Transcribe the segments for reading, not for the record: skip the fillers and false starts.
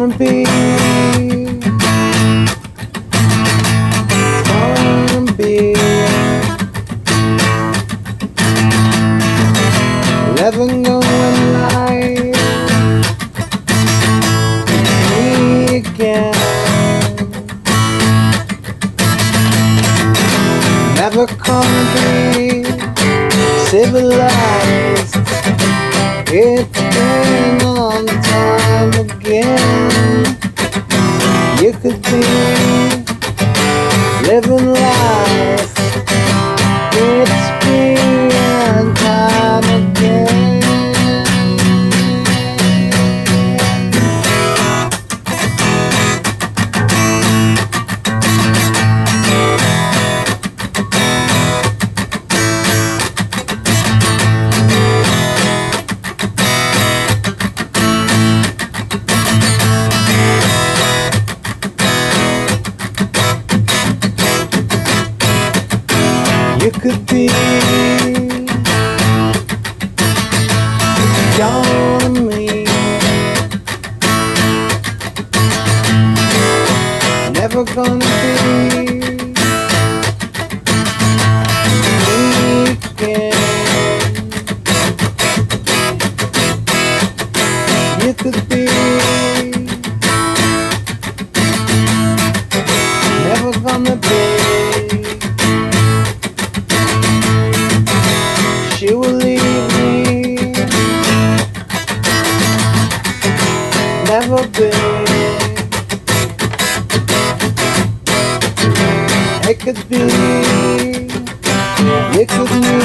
gonna be. Gonna be. Never gonna lie. Me again. Never gonna be civilized. It's been a long time again. You could be living life. It's been time again. You could be on me. Never gonna be weekend. You could be never gonna be. She will leave me. Never be. It could be. It could be.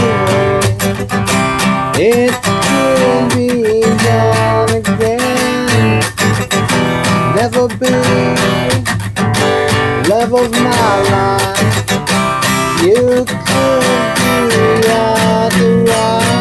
It could be done again. Never be. Love of my life. You could be on the run.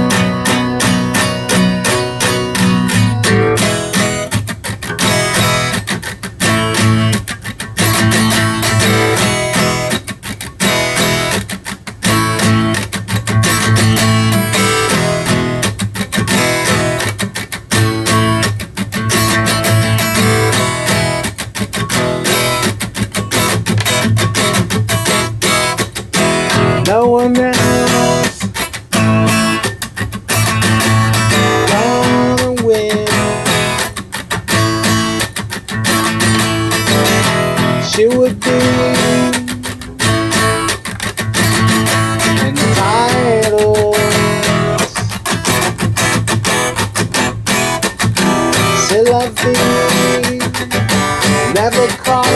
No one else gonna win. She would be entitled. C'est la vie. Never call